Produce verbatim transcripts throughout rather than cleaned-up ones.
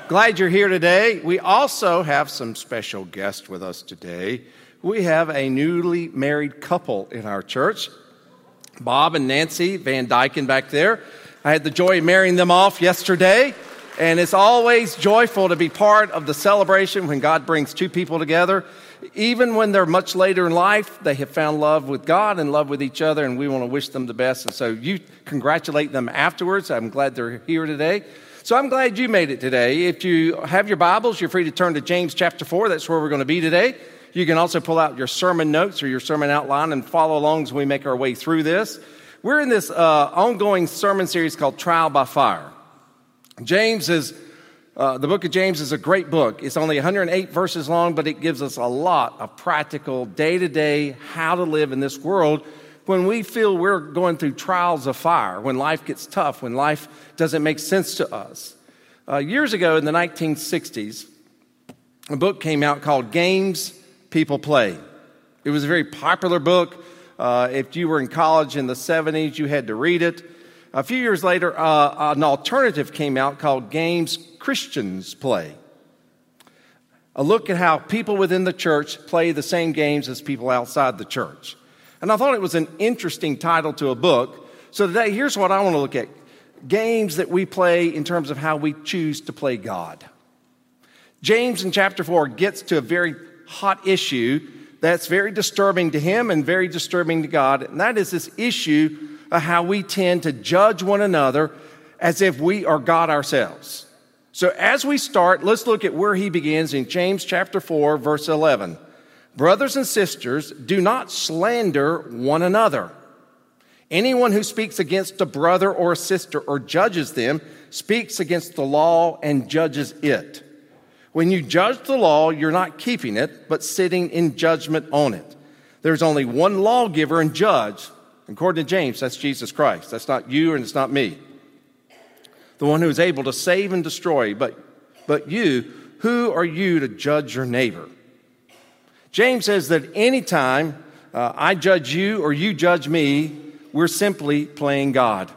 Glad you're here today. We also have some special guests with us today. We have a newly married couple in our church, Bob and Nancy Van Dyken back there. I had the joy of marrying them off yesterday, and it's always joyful to be part of the celebration when God brings two people together. Even when they're much later in life, they have found love with God and love with each other, and we want to wish them the best. And so you congratulate them afterwards. I'm glad they're here today. So I'm glad you made it today. If you have your Bibles, you're free to turn to James chapter four. That's where we're going to be today. You can also pull out your sermon notes or your sermon outline and follow along as we make our way through this. We're in this uh, ongoing sermon series called Trial by Fire. James is, uh, the book of James is a great book. It's only one hundred eight verses long, but it gives us a lot of practical, day-to-day, how to live in this world when we feel we're going through trials of fire, when life gets tough, when life doesn't make sense to us. Uh, years ago in the nineteen sixties, a book came out called Games People Play. It was a very popular book. Uh, if you were in college in the seventies, you had to read it. A few years later, uh, an alternative came out called Games Christians Play. A look at how people within the church play the same games as people outside the church. And I thought it was an interesting title to a book. So today, here's what I want to look at. Games that we play in terms of how we choose to play God. James in chapter four gets to a very hot issue that's very disturbing to him and very disturbing to God. And that is this issue of how we tend to judge one another as if we are God ourselves. So as we start, let's look at where he begins in James chapter four, verse eleven. Brothers and sisters, do not slander one another. Anyone who speaks against a brother or a sister or judges them speaks against the law and judges it. When you judge the law, you're not keeping it, but sitting in judgment on it. There's only one lawgiver and judge. According to James, that's Jesus Christ. That's not you and it's not me. The one who is able to save and destroy. But, but you, who are you to judge your neighbor? James says that anytime uh, I judge you or you judge me, we're simply playing God.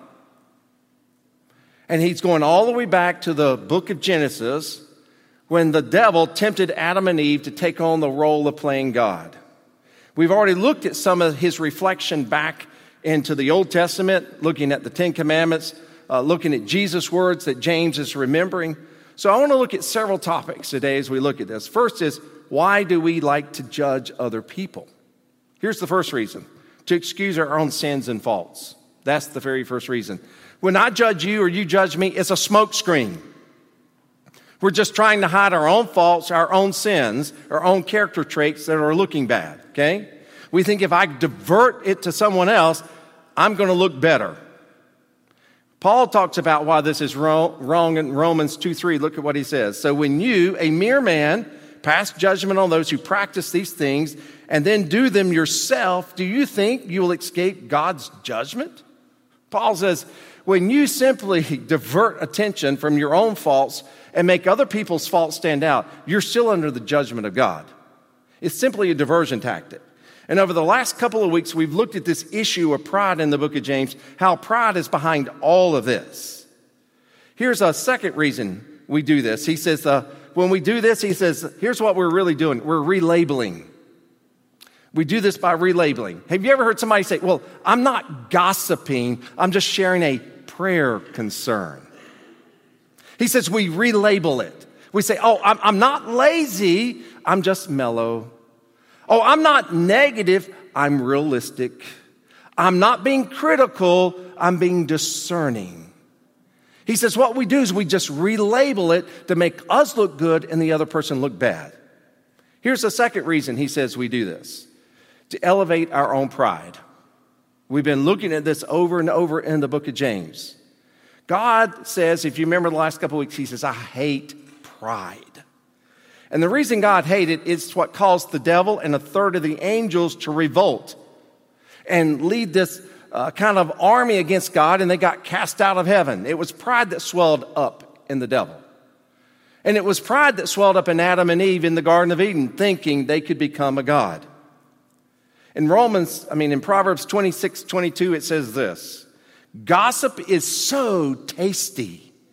And he's going all the way back to the book of Genesis when the devil tempted Adam and Eve to take on the role of playing God. We've already looked at some of his reflection back into the Old Testament, looking at the Ten Commandments, uh, looking at Jesus' words that James is remembering. So I want to look at several topics today as we look at this. First is, why do we like to judge other people? Here's the first reason: to excuse our own sins and faults. That's the very first reason. When I judge you or you judge me, it's a smokescreen. We're just trying to hide our own faults, our own sins, our own character traits that are looking bad, okay? We think if I divert it to someone else, I'm going to look better. Paul talks about why this is wrong in Romans two three. Look at what he says. So when you, a mere man, pass judgment on those who practice these things and then do them yourself, do you think you will escape God's judgment? Paul says, when you simply divert attention from your own faults and make other people's faults stand out, you're still under the judgment of God. It's simply a diversion tactic. And over the last couple of weeks, we've looked at this issue of pride in the book of James, how pride is behind all of this. Here's a second reason we do this. He says, uh, when we do this, he says, here's what we're really doing. We're relabeling. We do this by relabeling. Have you ever heard somebody say, well, I'm not gossiping, I'm just sharing a prayer concern? He says we relabel it. We say, oh, I'm, I'm not lazy, I'm just mellow. Oh, I'm not negative, I'm realistic. I'm not being critical, I'm being discerning. He says what we do is we just relabel it to make us look good and the other person look bad. Here's the second reason he says we do this: to elevate our own pride. We've been looking at this over and over in the book of James. God says, if you remember the last couple of weeks, he says, I hate pride. And the reason God hated it is what caused the devil and a third of the angels to revolt and lead this uh, kind of army against God, and they got cast out of heaven. It was pride that swelled up in the devil. And it was pride that swelled up in Adam and Eve in the Garden of Eden, thinking they could become a God. In Romans, I mean, in Proverbs twenty-six twenty-two, it says this: gossip is so tasty.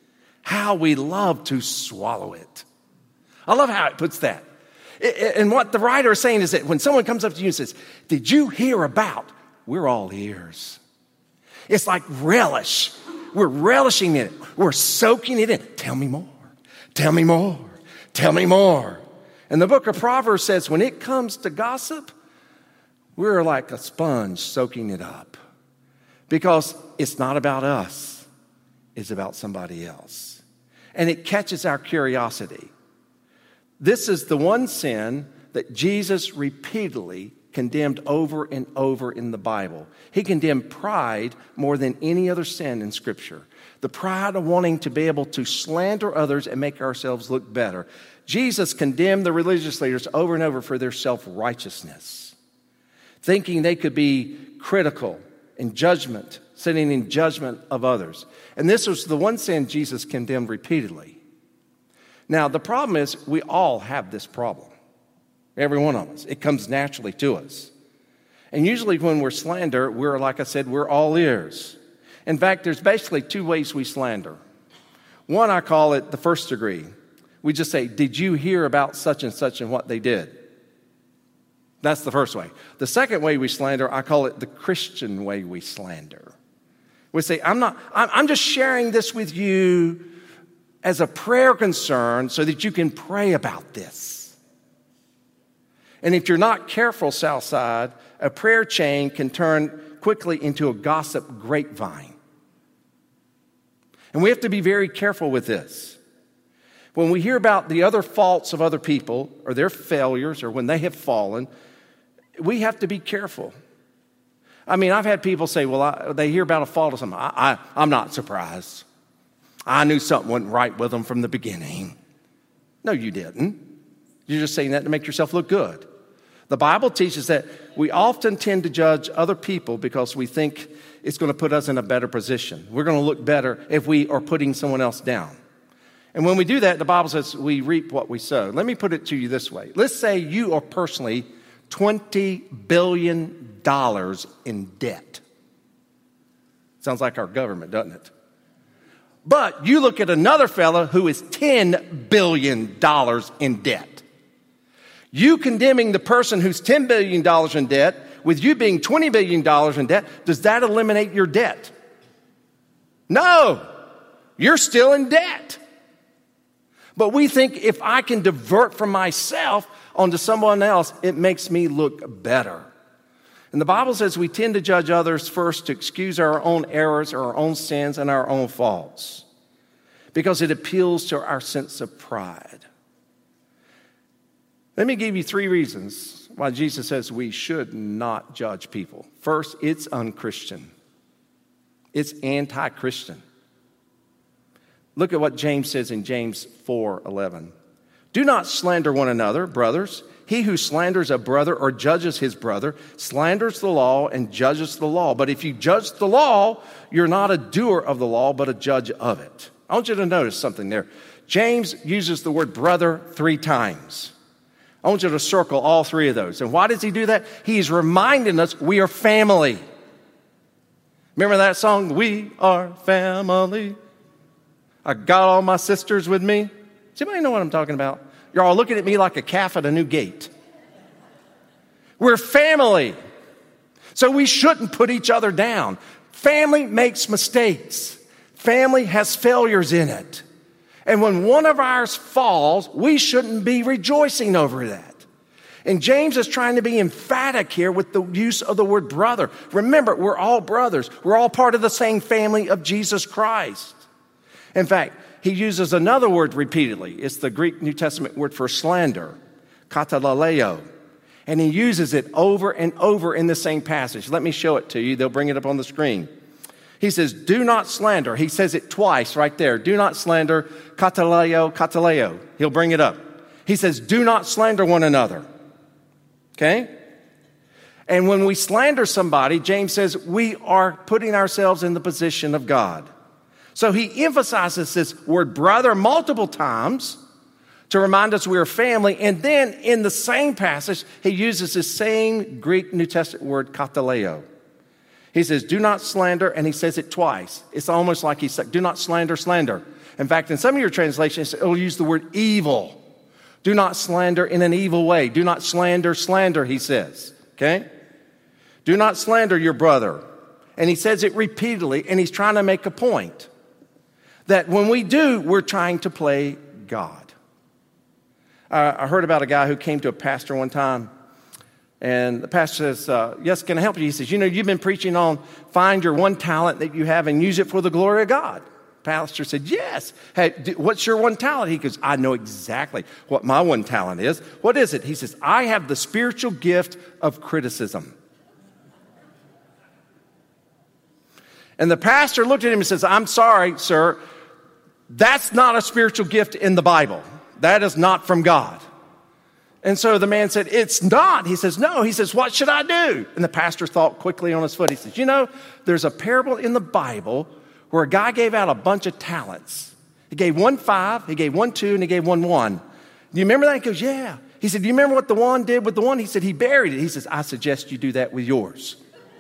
how we love to swallow it. I love how it puts that. And what the writer is saying is that when someone comes up to you and says, did you hear about? We're all ears. It's like relish. We're relishing in it. We're soaking it in. Tell me more. Tell me more. Tell me more. And the book of Proverbs says when it comes to gossip, we're like a sponge soaking it up. Because it's not about us. It's about somebody else. And it catches our curiosity. This is the one sin that Jesus repeatedly condemned over and over in the Bible. He condemned pride more than any other sin in Scripture. The pride of wanting to be able to slander others and make ourselves look better. Jesus condemned the religious leaders over and over for their self-righteousness, thinking they could be critical in judgment, sitting in judgment of others. And this was the one sin Jesus condemned repeatedly. Now, the problem is we all have this problem. Every one of us. It comes naturally to us. And usually when we're slander, we're, like I said, we're all ears. In fact, there's basically two ways we slander. One, I call it the first degree. We just say, did you hear about such and such and what they did? That's the first way. The second way we slander, I call it the Christian way we slander. We say, I'm not, I'm just sharing this with you as a prayer concern so that you can pray about this. And if you're not careful, Southside, a prayer chain can turn quickly into a gossip grapevine. And we have to be very careful with this. When we hear about the other faults of other people or their failures or when they have fallen, we have to be careful. I mean, I've had people say, well, I, they hear about a fault of something. I, I, I'm not surprised. I knew something wasn't right with them from the beginning. No, you didn't. You're just saying that to make yourself look good. The Bible teaches that we often tend to judge other people because we think it's going to put us in a better position. We're going to look better if we are putting someone else down. And when we do that, the Bible says we reap what we sow. Let me put it to you this way. Let's say you are personally twenty billion dollars in debt. Sounds like our government, doesn't it? But you look at another fella who is ten billion dollars in debt. You condemning the person who's ten billion dollars in debt with you being twenty billion dollars in debt, does that eliminate your debt? No, you're still in debt. But we think if I can divert from myself onto someone else, it makes me look better. And the Bible says we tend to judge others first to excuse our own errors, our own sins, and our own faults because it appeals to our sense of pride. Let me give you three reasons why Jesus says we should not judge people. First, it's unchristian. It's anti-Christian. Look at what James says in James four eleven. Do not slander one another, brothers. He who slanders a brother or judges his brother slanders the law and judges the law. But if you judge the law, you're not a doer of the law, but a judge of it. I want you to notice something there. James uses the word brother three times. I want you to circle all three of those. And why does he do that? He's reminding us we are family. Remember that song, We Are Family? I got all my sisters with me. Does anybody know what I'm talking about? You're all looking at me like a calf at a new gate. We're family. So we shouldn't put each other down. Family makes mistakes. Family has failures in it. And when one of ours falls, we shouldn't be rejoicing over that. And James is trying to be emphatic here with the use of the word brother. Remember, we're all brothers. We're all part of the same family of Jesus Christ. In fact, he uses another word repeatedly. It's the Greek New Testament word for slander, katalaleo. And he uses it over and over in the same passage. Let me show it to you. They'll bring it up on the screen. He says, do not slander. He says it twice right there. Do not slander, kataleo, kataleo. He'll bring it up. He says, do not slander one another. Okay? And when we slander somebody, James says, we are putting ourselves in the position of God. So he emphasizes this word brother multiple times to remind us we're family. And then in the same passage, he uses the same Greek New Testament word kataleo. He says, do not slander, and he says it twice. It's almost like he said, do not slander, slander. In fact, in some of your translations, it'll use the word evil. Do not slander in an evil way. Do not slander, slander, he says. Okay? Do not slander your brother. And he says it repeatedly, and he's trying to make a point. That when we do, we're trying to play God. Uh, I heard about a guy who came to a pastor one time, and the pastor says, uh, yes, can I help you? He says, you know, you've been preaching on find your one talent that you have and use it for the glory of God. Pastor said, yes. Hey, what's your one talent? He goes, I know exactly what my one talent is. What is it? He says, I have the spiritual gift of criticism. And the pastor looked at him and says, I'm sorry, sir. That's not a spiritual gift in the Bible. That is not from God. And so the man said, it's not. He says, no. He says, what should I do? And the pastor thought quickly on his foot. He says, you know, there's a parable in the Bible where a guy gave out a bunch of talents. He gave one five, he gave one two, and he gave one one. Do you remember that? He goes, yeah. He said, do you remember what the one did with the one? He said, he buried it. He says, I suggest you do that with yours.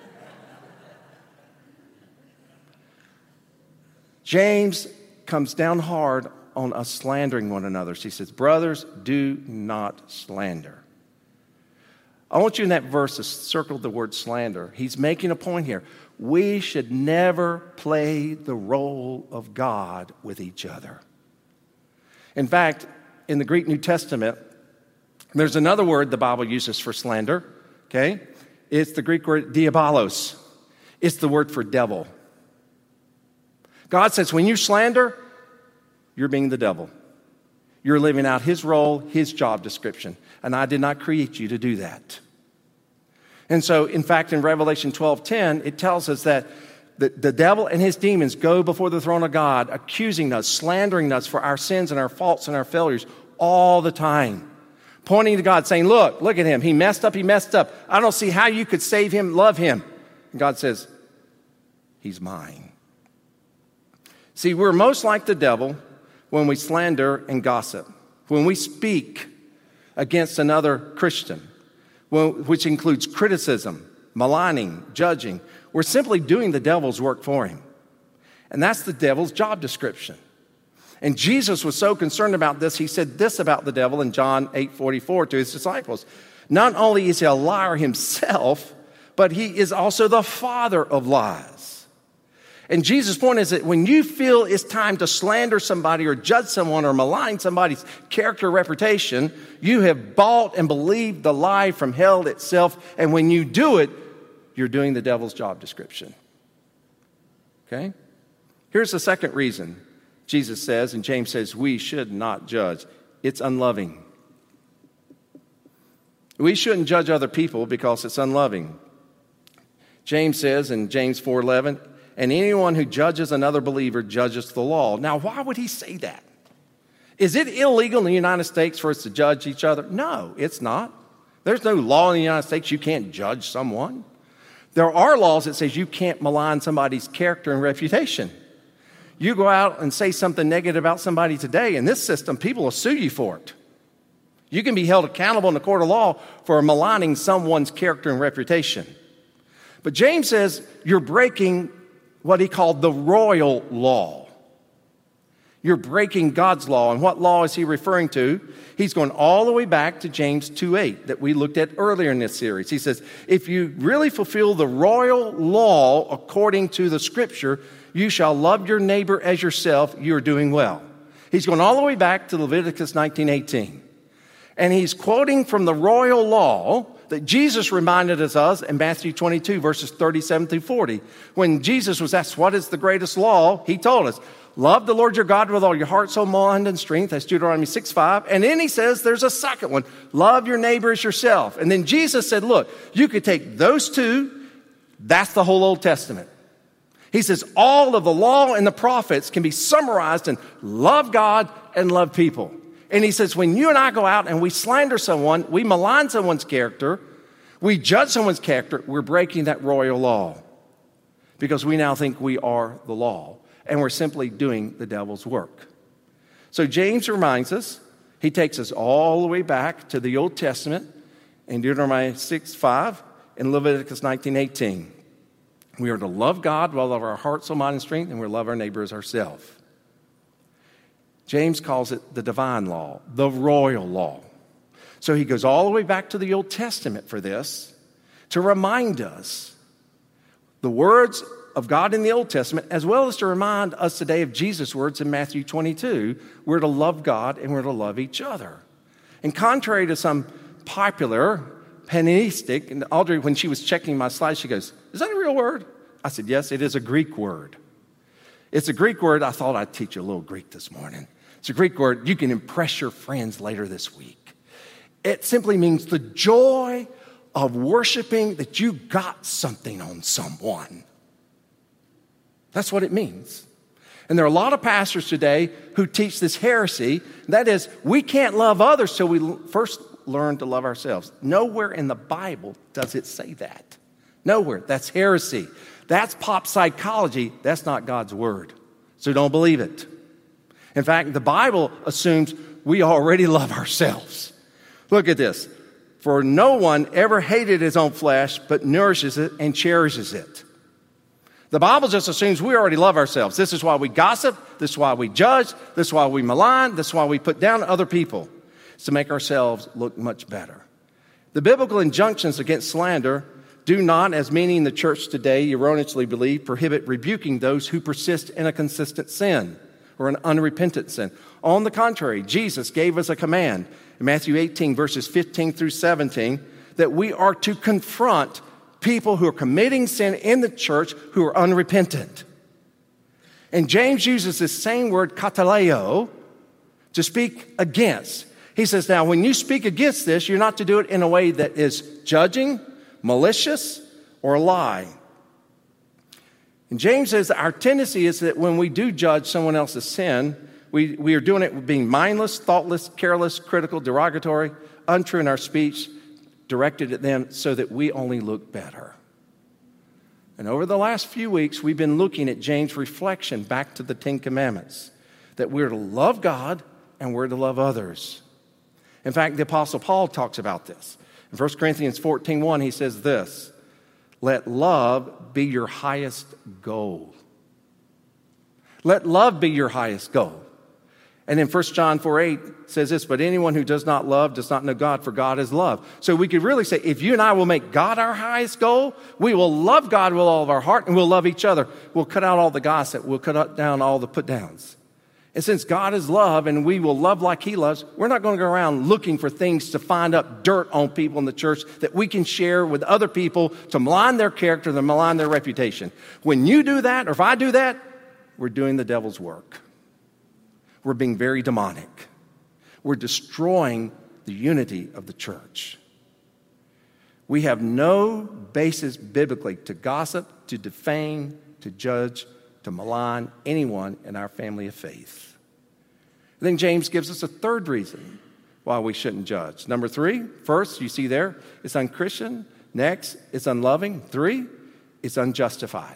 James comes down hard on us slandering one another. He says, brothers, do not slander. I want you in that verse to circle the word slander. He's making a point here. We should never play the role of God with each other. In fact, in the Greek New Testament, there's another word the Bible uses for slander, okay? It's the Greek word diabolos. It's the word for devil. God says when you slander, you're being the devil. You're living out his role, his job description. And I did not create you to do that. And so, in fact, in Revelation twelve ten, it tells us that the, the devil and his demons go before the throne of God, accusing us, slandering us for our sins and our faults and our failures all the time. Pointing to God, saying, look, look at him. He messed up, he messed up. I don't see how you could save him, love him. And God says, he's mine. See, we're most like the devil when we slander and gossip, when we speak against another Christian, which includes criticism, maligning, judging. We're simply doing the devil's work for him. And that's the devil's job description. And Jesus was so concerned about this, he said this about the devil in John eight forty-four to his disciples. Not only is he a liar himself, but he is also the father of lies. And Jesus' point is that when you feel it's time to slander somebody or judge someone or malign somebody's character or reputation, you have bought and believed the lie from hell itself. And when you do it, you're doing the devil's job description. Okay? Here's the second reason Jesus says, and James says, we should not judge. It's unloving. We shouldn't judge other people because it's unloving. James says in James four eleven, and anyone who judges another believer judges the law. Now, why would he say that? Is it illegal in the United States for us to judge each other? No, it's not. There's no law in the United States you can't judge someone. There are laws that says you can't malign somebody's character and reputation. You go out and say something negative about somebody today, in this system, people will sue you for it. You can be held accountable in the court of law for maligning someone's character and reputation. But James says you're breaking what he called the royal law. You're breaking God's law. And what law is he referring to? He's going all the way back to James two eight that we looked at earlier in this series. He says, if you really fulfill the royal law according to the scripture, you shall love your neighbor as yourself. You're doing well. He's going all the way back to Leviticus nineteen eighteen. And he's quoting from the royal law that Jesus reminded us of in Matthew twenty-two, verses thirty-seven through forty. When Jesus was asked, what is the greatest law? He told us, love the Lord your God with all your heart, soul, mind, and strength. That's Deuteronomy six five. And then he says there's a second one. Love your neighbor as yourself. And then Jesus said, look, you could take those two. That's the whole Old Testament. He says all of the law and the prophets can be summarized in love God and love people. And he says, when you and I go out and we slander someone, we malign someone's character, we judge someone's character, we're breaking that royal law. Because we now think we are the law. And we're simply doing the devil's work. So James reminds us, he takes us all the way back to the Old Testament in Deuteronomy six five and Leviticus nineteen eighteen. We are to love God with all of our heart, soul, mind, and strength, and we're to love our neighbor as ourselves. James calls it the divine law, the royal law. So he goes all the way back to the Old Testament for this to remind us the words of God in the Old Testament, as well as to remind us today of Jesus' words in Matthew twenty-two. We're to love God and we're to love each other. And contrary to some popular Hellenistic, and Audrey, when she was checking my slides, she goes, "Is that a real word?" I said, "Yes, it is a Greek word." It's a Greek word. I thought I'd teach you a little Greek this morning. It's a Greek word. You can impress your friends later this week. It simply means the joy of worshiping that you got something on someone. That's what it means. And there are a lot of pastors today who teach this heresy. That is, we can't love others till we first learn to love ourselves. Nowhere in the Bible does it say that. Nowhere. That's heresy. That's pop psychology. That's not God's word. So don't believe it. In fact, the Bible assumes we already love ourselves. Look at this. For no one ever hated his own flesh, but nourishes it and cherishes it. The Bible just assumes we already love ourselves. This is why we gossip. This is why we judge. This is why we malign. This is why we put down other people. It's to make ourselves look much better. The biblical injunctions against slander do not, as many in the church today erroneously believe, prohibit rebuking those who persist in a consistent sin or an unrepentant sin. On the contrary, Jesus gave us a command in Matthew eighteen, verses fifteen through seventeen, that we are to confront people who are committing sin in the church who are unrepentant. And James uses this same word, kataleo, to speak against. He says, now, when you speak against this, you're not to do it in a way that is judging, malicious, or lie. And James says that our tendency is that when we do judge someone else's sin, we, we are doing it with being mindless, thoughtless, careless, critical, derogatory, untrue in our speech, directed at them so that we only look better. And over the last few weeks, we've been looking at James' reflection back to the Ten Commandments, that we're to love God and we're to love others. In fact, the Apostle Paul talks about this. In First Corinthians fourteen one, he says this, let love be your highest goal. Let love be your highest goal. And in First John four eight says this, but anyone who does not love does not know God, for God is love. So we could really say, if you and I will make God our highest goal, we will love God with all of our heart and we'll love each other. We'll cut out all the gossip. We'll cut down all the put downs. And since God is love and we will love like he loves, we're not going to go around looking for things to find up dirt on people in the church that we can share with other people to malign their character, to malign their reputation. When you do that, or if I do that, we're doing the devil's work. We're being very demonic. We're destroying the unity of the church. We have no basis biblically to gossip, to defame, to judge, to malign anyone in our family of faith. Then James gives us a third reason why we shouldn't judge. Number three, first, you see there, it's unchristian. Next, it's unloving. Three, it's unjustified.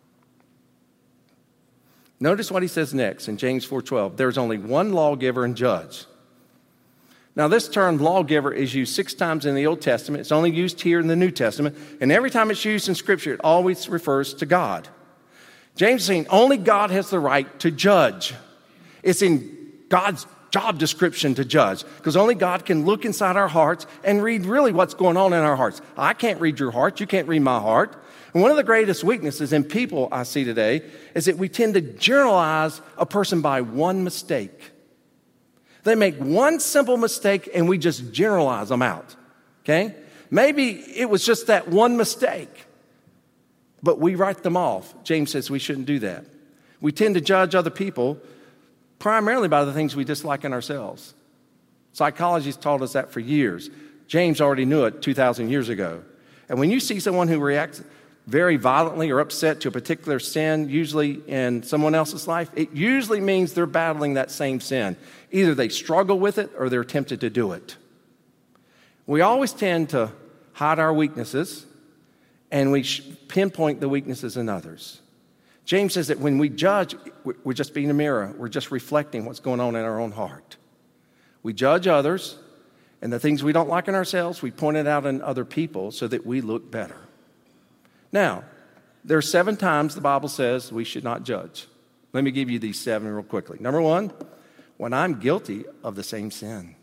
Notice what he says next in James four twelve. There's only one lawgiver and judge. Now, this term lawgiver is used six times in the Old Testament. It's only used here in the New Testament. And every time it's used in Scripture, it always refers to God. James is saying only God has the right to judge. It's in God's job description to judge, because only God can look inside our hearts and read really what's going on in our hearts. I can't read your heart. You can't read my heart. And one of the greatest weaknesses in people I see today is that we tend to generalize a person by one mistake. They make one simple mistake and we just generalize them out. Okay? Maybe it was just that one mistake, but we write them off. James says we shouldn't do that. We tend to judge other people primarily by the things we dislike in ourselves. Psychology's taught us that for years. James already knew it two thousand years ago. And when you see someone who reacts very violently or upset to a particular sin, usually in someone else's life, it usually means they're battling that same sin. Either they struggle with it or they're tempted to do it. We always tend to hide our weaknesses and we pinpoint the weaknesses in others. James says that when we judge, we're just being a mirror. We're just reflecting what's going on in our own heart. We judge others, and the things we don't like in ourselves, we point it out in other people so that we look better. Now, there are seven times the Bible says we should not judge. Let me give you these seven real quickly. Number one, when I'm guilty of the same sin.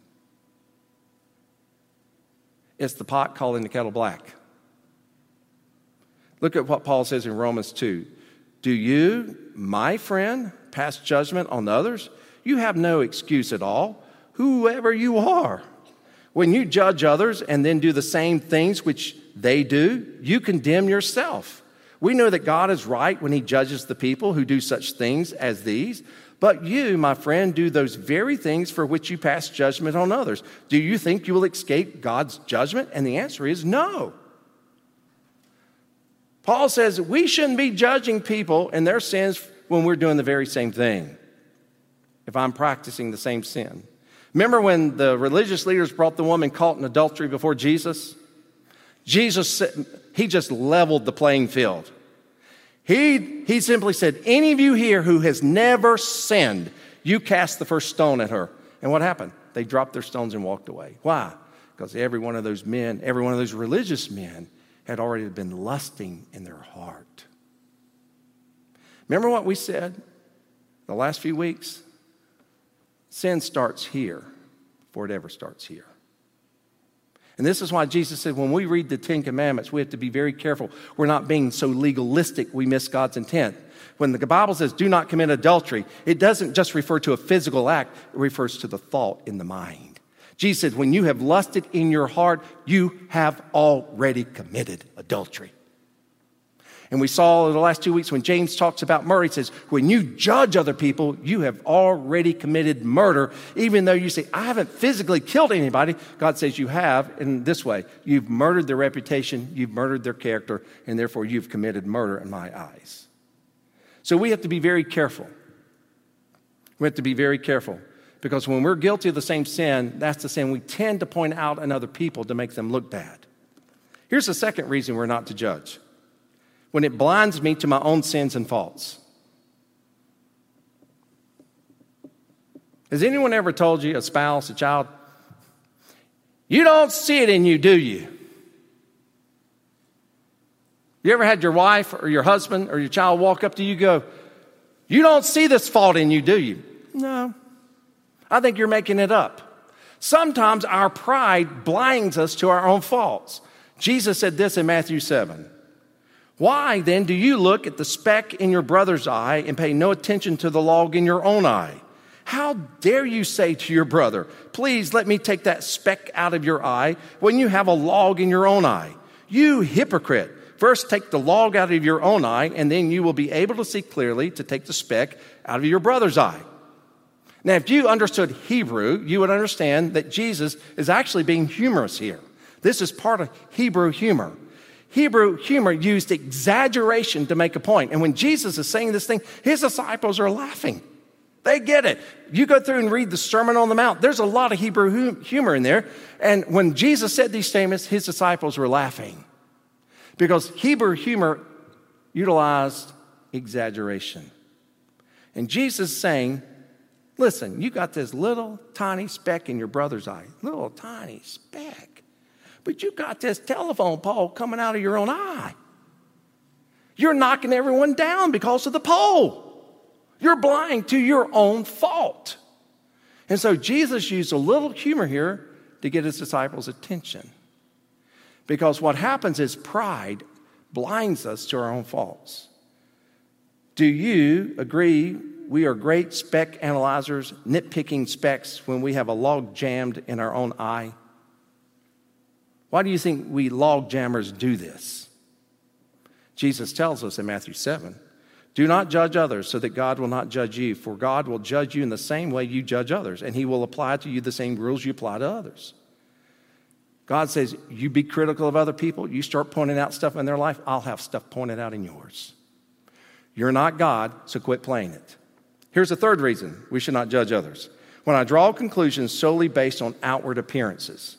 It's the pot calling the kettle black. Look at what Paul says in Romans two. Do you, my friend, pass judgment on others? You have no excuse at all, whoever you are. When you judge others and then do the same things which they do, you condemn yourself. We know that God is right when he judges the people who do such things as these. But you, my friend, do those very things for which you pass judgment on others. Do you think you will escape God's judgment? And the answer is no. Paul says we shouldn't be judging people and their sins when we're doing the very same thing. If I'm practicing the same sin. Remember when the religious leaders brought the woman caught in adultery before Jesus? Jesus, he just leveled the playing field. He, he simply said, any of you here who has never sinned, you cast the first stone at her. And what happened? They dropped their stones and walked away. Why? Because every one of those men, every one of those religious men had already been lusting in their heart. Remember what we said the last few weeks? Sin starts here before it ever starts here. And this is why Jesus said when we read the Ten Commandments, we have to be very careful. We're not being so legalistic we miss God's intent. When the Bible says do not commit adultery, it doesn't just refer to a physical act. It refers to the thought in the mind. Jesus said when you have lusted in your heart, you have already committed adultery. And we saw in the last two weeks when James talks about murder, he says, when you judge other people, you have already committed murder. Even though you say, I haven't physically killed anybody, God says you have in this way. You've murdered their reputation, you've murdered their character, and therefore you've committed murder in my eyes. So we have to be very careful. We have to be very careful. Because when we're guilty of the same sin, that's the sin we tend to point out in other people to make them look bad. Here's the second reason we're not to judge. When it blinds me to my own sins and faults. Has anyone ever told you, a spouse, a child, you don't see it in you, do you? You ever had your wife or your husband or your child walk up to you and go, you don't see this fault in you, do you? No. I think you're making it up. Sometimes our pride blinds us to our own faults. Jesus said this in Matthew seven. Why then do you look at the speck in your brother's eye and pay no attention to the log in your own eye? How dare you say to your brother, please let me take that speck out of your eye when you have a log in your own eye? You hypocrite. First take the log out of your own eye and then you will be able to see clearly to take the speck out of your brother's eye. Now, if you understood Hebrew, you would understand that Jesus is actually being humorous here. This is part of Hebrew humor. Hebrew humor used exaggeration to make a point. And when Jesus is saying this thing, his disciples are laughing. They get it. You go through and read the Sermon on the Mount. There's a lot of Hebrew humor in there. And when Jesus said these statements, his disciples were laughing. Because Hebrew humor utilized exaggeration. And Jesus is saying, listen, you got this little tiny speck in your brother's eye. Little tiny speck. But you got this telephone pole coming out of your own eye. You're knocking everyone down because of the pole. You're blind to your own fault. And so Jesus used a little humor here to get his disciples' attention. Because what happens is pride blinds us to our own faults. Do you agree we are great speck analyzers, nitpicking specks when we have a log jammed in our own eye? Why do you think we log jammers do this? Jesus tells us in Matthew seven, do not judge others so that God will not judge you, for God will judge you in the same way you judge others, and he will apply to you the same rules you apply to others. God says, you be critical of other people, you start pointing out stuff in their life, I'll have stuff pointed out in yours. You're not God, so quit playing it. Here's the third reason we should not judge others. When I draw conclusions solely based on outward appearances.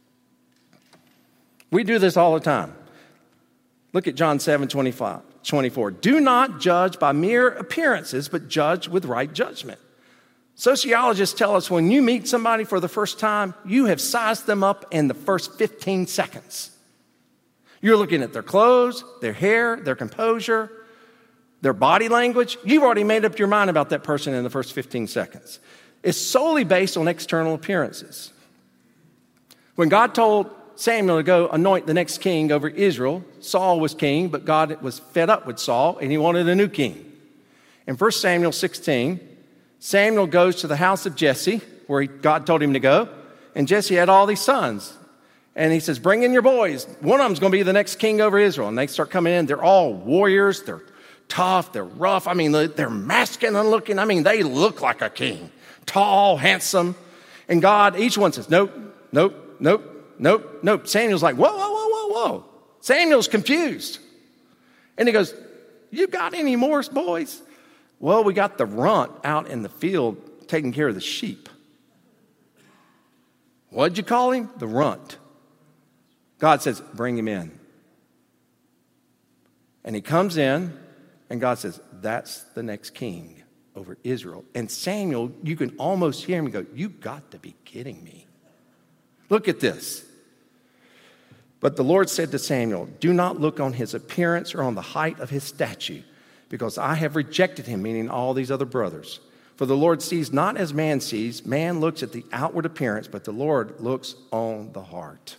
We do this all the time. Look at John seven, twenty-five, twenty-four. Do not judge by mere appearances, but judge with right judgment. Sociologists tell us when you meet somebody for the first time, you have sized them up in the first fifteen seconds. You're looking at their clothes, their hair, their composure, their body language. You've already made up your mind about that person in the first fifteen seconds. is solely based on external appearances. When God told Samuel to go anoint the next king over Israel, Saul was king, but God was fed up with Saul and he wanted a new king. In First Samuel sixteen, Samuel goes to the house of Jesse, where he, God told him to go, and Jesse had all these sons. And he says, bring in your boys. One of them's going to be the next king over Israel. And they start coming in. They're all warriors. They're tough. They're rough. I mean, they're masculine looking. I mean, they look like a king. Tall, handsome. And God, each one says, nope, nope, nope, nope, nope. Samuel's like, whoa, whoa, whoa, whoa, whoa. Samuel's confused. And he goes, you got any more boys? Well, we got the runt out in the field taking care of the sheep. What'd you call him? The runt. God says, bring him in. And he comes in, and God says, that's the next king over Israel. And Samuel, you can almost hear him go, you got to be kidding me. Look at this. But the Lord said to Samuel, do not look on his appearance or on the height of his stature, because I have rejected him, meaning all these other brothers. For the Lord sees not as man sees. Man looks at the outward appearance, but the Lord looks on the heart.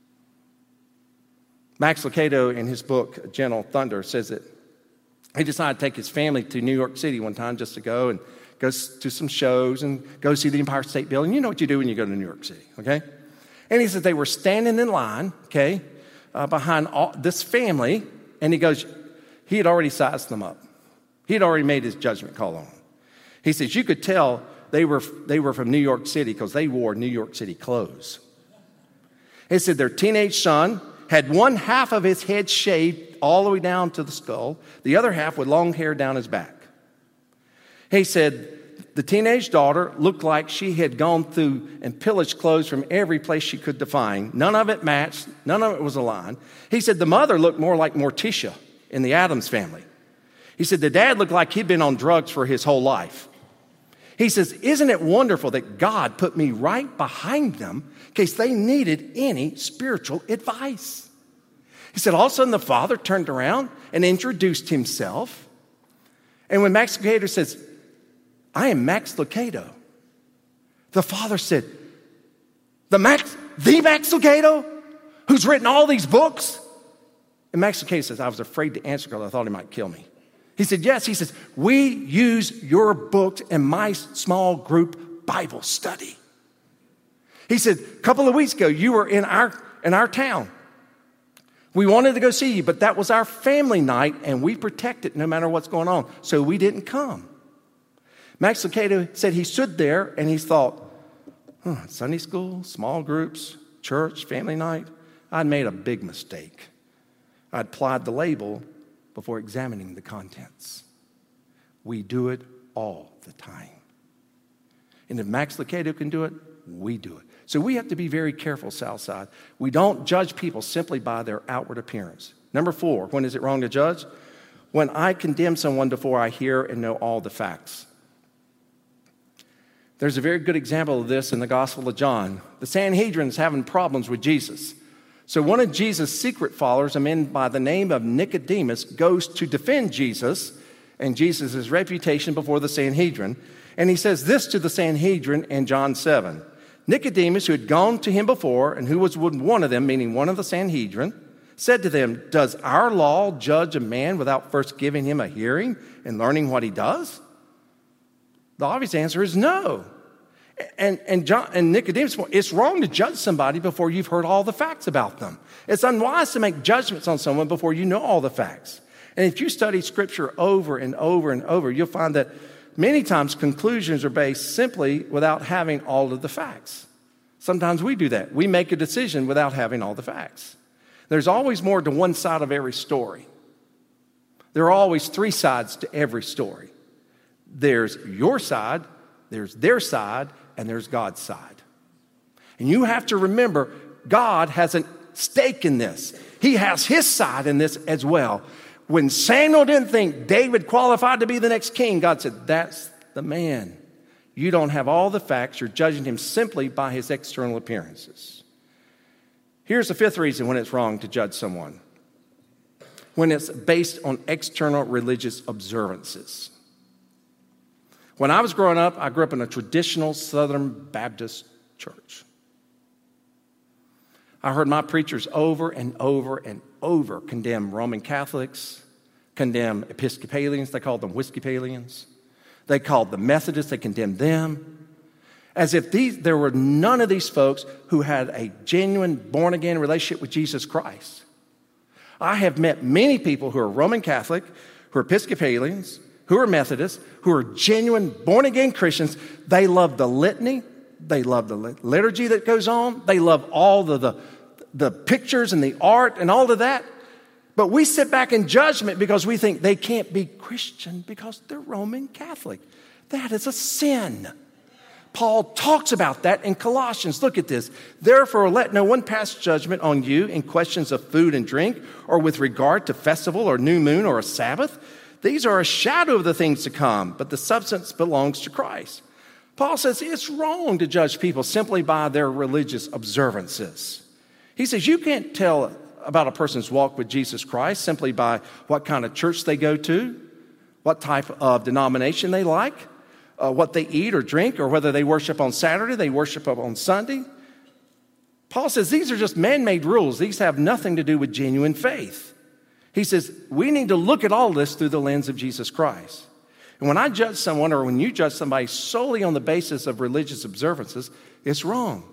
Max Lucado, in his book, Gentle Thunder, says that he decided to take his family to New York City one time just to go and go to some shows and go see the Empire State Building. You know what you do when you go to New York City, okay? And he says they were standing in line, okay, uh, behind all, this family, and he goes, he had already sized them up. He had already made his judgment call on them. He says you could tell they were, they were from New York City because they wore New York City clothes. He said their teenage son had one half of his head shaved all the way down to the skull, the other half with long hair down his back. He said the teenage daughter looked like she had gone through and pillaged clothes from every place she could find. None of it matched. None of it was aligned. He said the mother looked more like Morticia in the Addams Family. He said the dad looked like he'd been on drugs for his whole life. He says, isn't it wonderful that God put me right behind them in case they needed any spiritual advice? He said, all of a sudden the father turned around and introduced himself. And when Max Lucado says, I am Max Lucado, the father said, the Max, the Max Lucado, who's written all these books? And Max Lucado says, I was afraid to answer because I thought he might kill me. He said, yes. He says, we use your books in my small group Bible study. He said, a couple of weeks ago, you were in our, in our town. We wanted to go see you, but that was our family night, and we protect it no matter what's going on, so we didn't come. Max Lucado said he stood there, and he thought, huh, Sunday school, small groups, church, family night, I'd made a big mistake. I'd applied the label before examining the contents. We do it all the time. And if Max Lucado can do it, we do it. So we have to be very careful, Southside. We don't judge people simply by their outward appearance. Number four, when is it wrong to judge? When I condemn someone before I hear and know all the facts. There's a very good example of this in the Gospel of John. The Sanhedrin's having problems with Jesus. So one of Jesus' secret followers, a man by the name of Nicodemus, goes to defend Jesus and Jesus' reputation before the Sanhedrin. And he says this to the Sanhedrin in John seven. Nicodemus, who had gone to him before and who was one of them, meaning one of the Sanhedrin, said to them, does our law judge a man without first giving him a hearing and learning what he does? The obvious answer is no. And, and, John, and Nicodemus, it's wrong to judge somebody before you've heard all the facts about them. It's unwise to make judgments on someone before you know all the facts. And if you study Scripture over and over and over, you'll find that many times conclusions are based simply without having all of the facts. Sometimes we do that. We make a decision without having all the facts. There's always more to one side of every story. There are always three sides to every story. There's your side, there's their side, and there's God's side. And you have to remember, God has a stake in this. He has his side in this as well. When Samuel didn't think David qualified to be the next king, God said, that's the man. You don't have all the facts. You're judging him simply by his external appearances. Here's the fifth reason when it's wrong to judge someone. When it's based on external religious observances. When I was growing up, I grew up in a traditional Southern Baptist church. I heard my preachers over and over and over condemn Roman Catholics, condemn Episcopalians. They called them Whiskeypalians. They called the Methodists. They condemned them. As if these, there were none of these folks who had a genuine born-again relationship with Jesus Christ. I have met many people who are Roman Catholic, who are Episcopalians, who are Methodists, who are genuine born-again Christians. They love the litany. They love the liturgy that goes on. They love all the, the, the pictures and the art and all of that. But we sit back in judgment because we think they can't be Christian because they're Roman Catholic. That is a sin. Paul talks about that in Colossians. Look at this. Therefore, let no one pass judgment on you in questions of food and drink, or with regard to festival or new moon or a Sabbath. These are a shadow of the things to come, but the substance belongs to Christ. Paul says it's wrong to judge people simply by their religious observances. He says you can't tell about a person's walk with Jesus Christ simply by what kind of church they go to, what type of denomination they like, uh, what they eat or drink, or whether they worship on Saturday, they worship on Sunday. Paul says these are just man-made rules. These have nothing to do with genuine faith. He says we need to look at all this through the lens of Jesus Christ. And when I judge someone, or when you judge somebody solely on the basis of religious observances, it's wrong.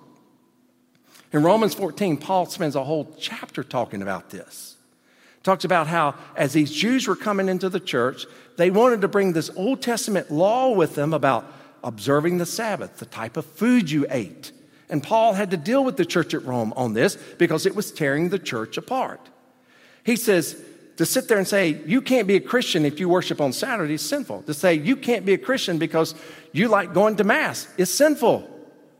In Romans fourteen, Paul spends a whole chapter talking about this. Talks about how as these Jews were coming into the church, they wanted to bring this Old Testament law with them about observing the Sabbath, the type of food you ate. And Paul had to deal with the church at Rome on this because it was tearing the church apart. He says, to sit there and say, you can't be a Christian if you worship on Saturday is sinful. To say you can't be a Christian because you like going to Mass is sinful.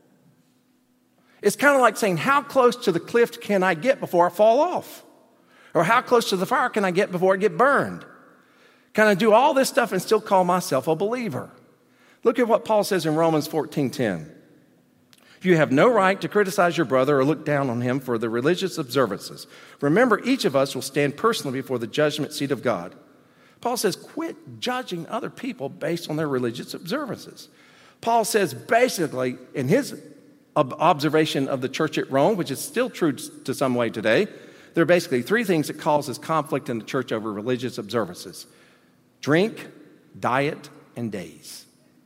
It's kind of like saying, how close to the cliff can I get before I fall off? Or how close to the fire can I get before I get burned? Can I do all this stuff and still call myself a believer? Look at what Paul says in Romans fourteen ten. You have no right to criticize your brother or look down on him for the religious observances. Remember, each of us will stand personally before the judgment seat of God. Paul says, quit judging other people based on their religious observances. Paul says, basically, in his observation of the church at Rome, which is still true to some way today, there are basically three things that causes conflict in the church over religious observances: drink, diet, and days.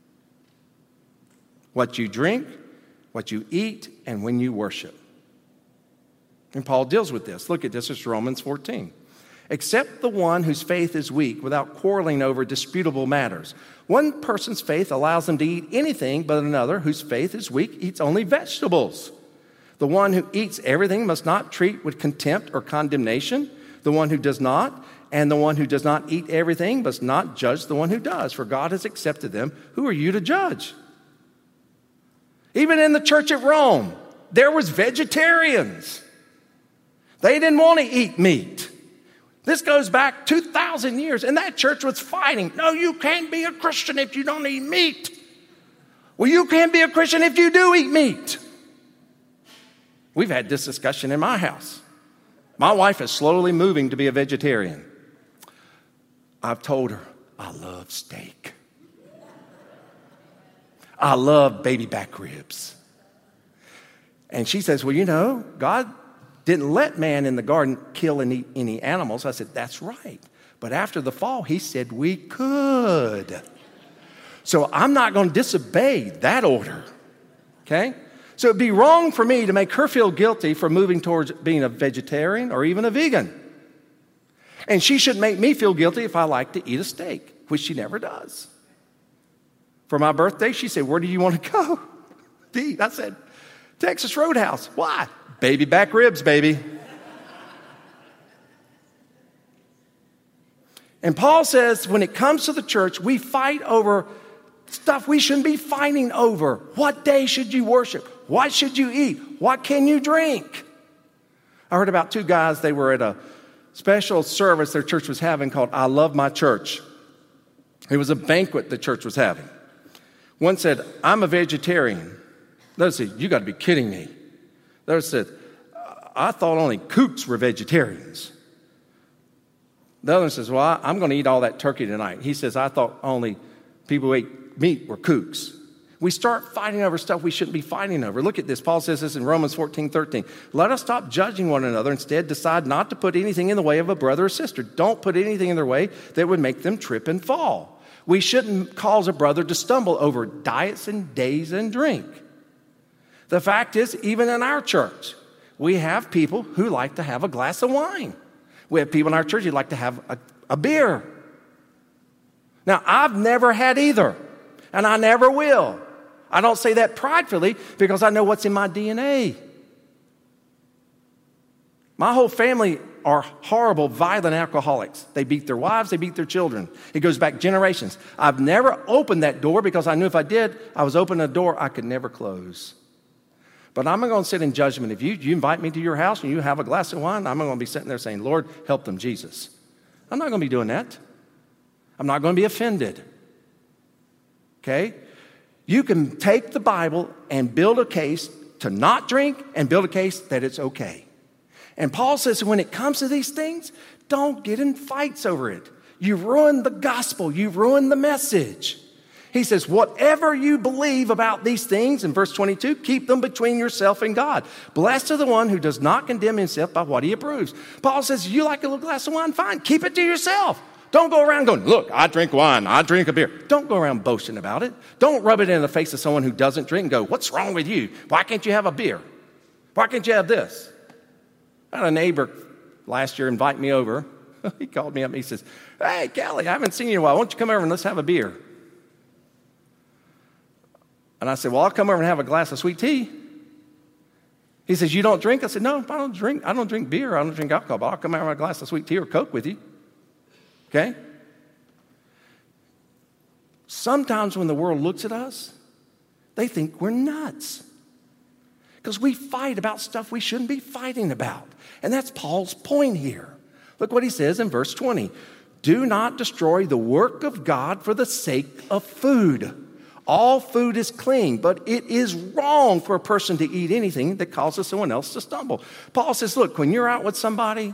What you drink, what you eat, and when you worship. And Paul deals with this. Look at this, it's Romans fourteen. Except the one whose faith is weak, without quarreling over disputable matters. One person's faith allows them to eat anything, but another whose faith is weak eats only vegetables. The one who eats everything must not treat with contempt or condemnation the one who does not, and the one who does not eat everything must not judge the one who does, for God has accepted them. Who are you to judge? Even in the church at Rome, there was vegetarians. They didn't want to eat meat. This goes back two thousand years, and that church was fighting. No, you can't be a Christian if you don't eat meat. Well, you can't be a Christian if you do eat meat. We've had this discussion in my house. My wife is slowly moving to be a vegetarian. I've told her, I love steak. I love baby back ribs. And she says, well, you know, God didn't let man in the garden kill and eat any animals. I said, that's right. But after the fall, he said we could. So I'm not going to disobey that order. Okay? So it'd be wrong for me to make her feel guilty for moving towards being a vegetarian or even a vegan. And she should make me feel guilty if I like to eat a steak, which she never does. For my birthday, she said, where do you want to go to eat? I said, Texas Roadhouse. Why? Baby back ribs, baby. And Paul says when it comes to the church, we fight over stuff we shouldn't be fighting over. What day should you worship? What should you eat? What can you drink? I heard about two guys, they were at a special service their church was having called I Love My Church. It was a banquet the church was having. One said, I'm a vegetarian. The other said, you got to be kidding me. The other said, I thought only kooks were vegetarians. The other one says, well, I'm going to eat all that turkey tonight. He says, I thought only people who ate meet we're kooks. We start fighting over stuff we shouldn't be fighting over. Look at this. Paul says this in Romans fourteen thirteen. Let us stop judging one another. Instead, decide not to put anything in the way of a brother or sister. Don't put anything in their way that would make them trip and fall. We shouldn't cause a brother to stumble over diets and days and drink. The fact is, even in our church, we have people who like to have a glass of wine. We have people in our church who like to have a, a beer. Now, I've never had either, and I never will. I don't say that pridefully because I know what's in my D N A. My whole family are horrible, violent alcoholics. They beat their wives, they beat their children. It goes back generations. I've never opened that door because I knew if I did, I was opening a door I could never close. But I'm not going to sit in judgment. If you, you invite me to your house and you have a glass of wine, I'm not going to be sitting there saying, Lord, help them, Jesus. I'm not going to be doing that. I'm not going to be offended. Okay? You can take the Bible and build a case to not drink and build a case that it's okay. And Paul says when it comes to these things, don't get in fights over it. You ruin the gospel. You ruin the message. He says, whatever you believe about these things, in verse twenty-two, keep them between yourself and God. Blessed are the one who does not condemn himself by what he approves. Paul says, you like a little glass of wine? Fine. Keep it to yourself. Don't go around going, look, I drink wine. I drink a beer. Don't go around boasting about it. Don't rub it in the face of someone who doesn't drink and go, what's wrong with you? Why can't you have a beer? Why can't you have this? I had a neighbor last year invite me over. He called me up and he says, hey, Callie, I haven't seen you in a while. Why don't you come over and let's have a beer? And I said, well, I'll come over and have a glass of sweet tea. He says, you don't drink? I said, no, I don't drink. I don't drink beer. I don't drink alcohol, but I'll come over and have a glass of sweet tea or Coke with you. Okay? Sometimes when the world looks at us, they think we're nuts. Because we fight about stuff we shouldn't be fighting about. And that's Paul's point here. Look what he says in verse twenty. Do not destroy the work of God for the sake of food. All food is clean, but it is wrong for a person to eat anything that causes someone else to stumble. Paul says, look, when you're out with somebody,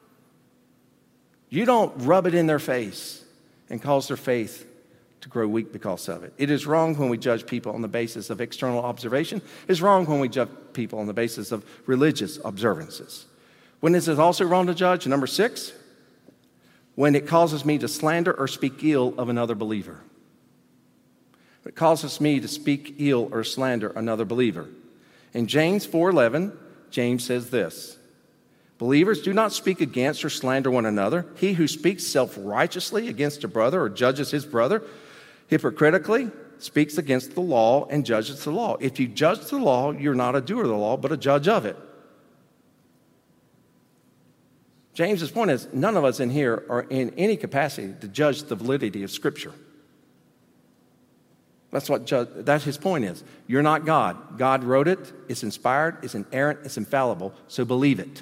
you don't rub it in their face and cause their faith to grow weak because of it. It is wrong when we judge people on the basis of external observation. It's wrong when we judge people on the basis of religious observances. When is it also wrong to judge? Number six, when it causes me to slander or speak ill of another believer. It causes me to speak ill or slander another believer. In James four eleven, James says this, believers, do not speak against or slander one another. He who speaks self-righteously against a brother or judges his brother hypocritically speaks against the law and judges the law. If you judge the law, you're not a doer of the law, but a judge of it. James's point is, none of us in here are in any capacity to judge the validity of Scripture. That's what judge, that's his point is. You're not God. God wrote it. It's inspired. It's inerrant. It's infallible. So believe it.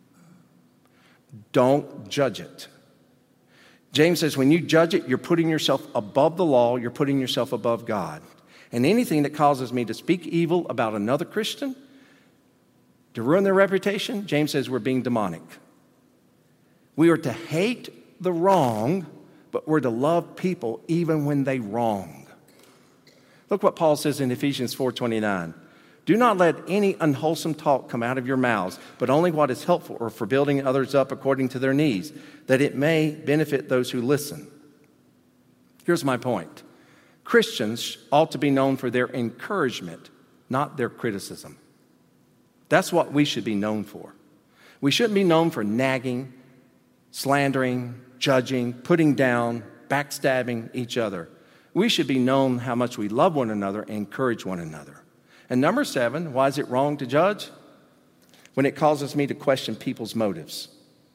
Don't judge it. James says when you judge it, you're putting yourself above the law. You're putting yourself above God. And anything that causes me to speak evil about another Christian, to ruin their reputation, James says we're being demonic. We are to hate the wrong, but we're to love people even when they wrong. Look what Paul says in Ephesians four twenty-nine. Do not let any unwholesome talk come out of your mouths, but only what is helpful or for building others up according to their needs, that it may benefit those who listen. Here's my point. Christians ought to be known for their encouragement, not their criticism. That's what we should be known for. We shouldn't be known for nagging, slandering, judging, putting down, backstabbing each other. We should be known how much we love one another and encourage one another. And number seven, why is it wrong to judge? When it causes me to question people's motives.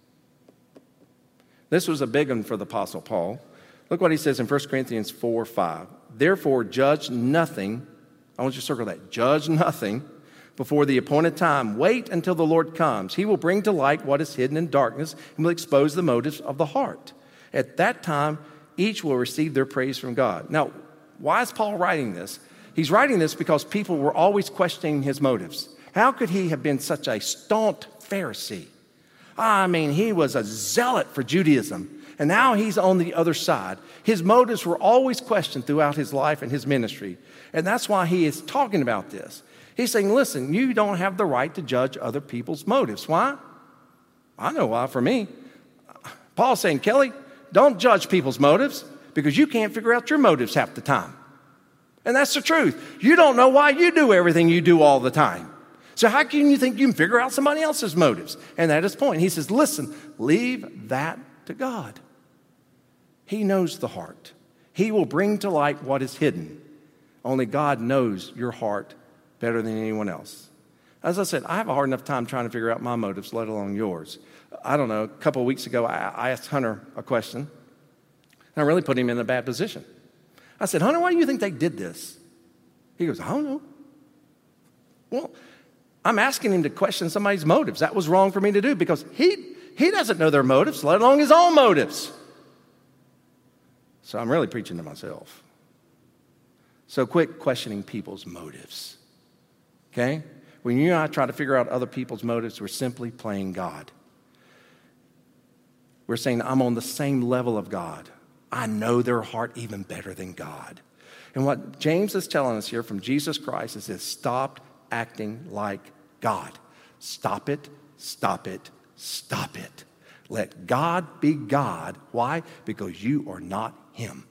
This was a big one for the Apostle Paul. Look what he says in First Corinthians four five. Therefore, judge nothing. I want you to circle that. Judge nothing before the appointed time. Wait until the Lord comes. He will bring to light what is hidden in darkness and will expose the motives of the heart. At that time, each will receive their praise from God. Now, why is Paul writing this? He's writing this because people were always questioning his motives. How could he have been such a staunch Pharisee? I mean, he was a zealot for Judaism. And now he's on the other side. His motives were always questioned throughout his life and his ministry. And that's why he is talking about this. He's saying, listen, you don't have the right to judge other people's motives. Why? I know why for me. Paul's saying, Kelly, don't judge people's motives because you can't figure out your motives half the time. And that's the truth. You don't know why you do everything you do all the time. So how can you think you can figure out somebody else's motives? And that is his point. He says, listen, leave that to God. He knows the heart. He will bring to light what is hidden. Only God knows your heart better than anyone else. As I said, I have a hard enough time trying to figure out my motives, let alone yours. I don't know, a couple of weeks ago, I, I asked Hunter a question, and I really put him in a bad position. I said, Hunter, why do you think they did this? He goes, I don't know. Well, I'm asking him to question somebody's motives. That was wrong for me to do because he, he doesn't know their motives, let alone his own motives. So I'm really preaching to myself. So quit questioning people's motives, okay? When you and I try to figure out other people's motives, we're simply playing God. We're saying, I'm on the same level of God. I know their heart even better than God. And what James is telling us here from Jesus Christ is this: stop acting like God. Stop it, stop it, stop it. Let God be God. Why? Because you are not him.